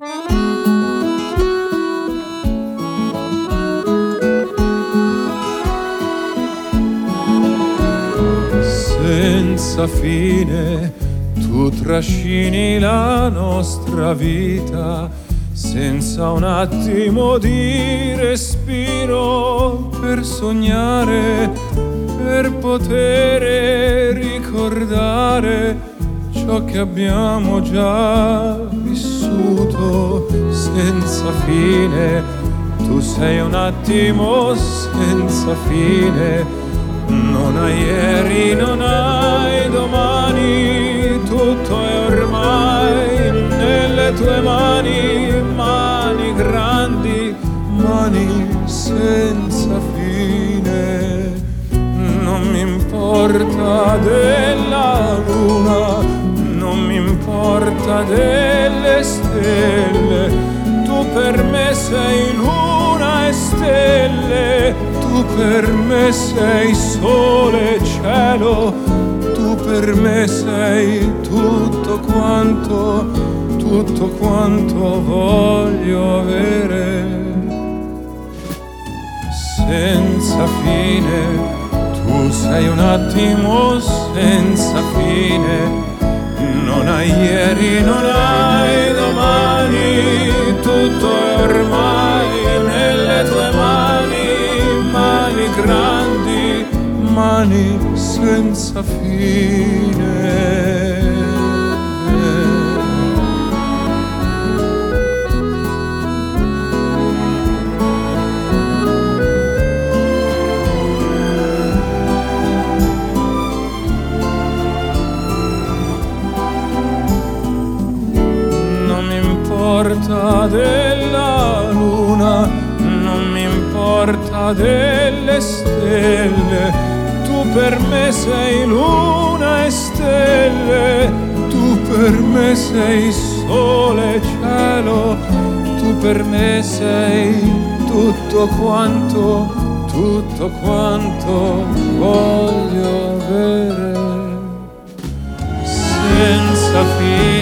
Senza fine tu trascini la nostra vita, senza un attimo di respiro per sognare, per poter ricordare ciò che abbiamo già vissuto. Senza fine tu sei un attimo senza fine. Non hai ieri, non hai domani, tutto è ormai nelle tue mani, mani grandi, mani senza fine. Non mi importa della luna, non mi importa delle stelle, tu per me sei luna e stelle. Tu per me sei sole e cielo, tu per me sei tutto quanto voglio avere. Senza fine, tu sei un attimo senza fine. Non hai ieri, non hai domani, tutto è ormai nelle tue mani, mani grandi, mani senza fine. Non mi importa della luna, non mi importa delle stelle, tu per me sei luna e stelle, tu per me sei sole e cielo, tu per me sei tutto quanto voglio avere. Senza fine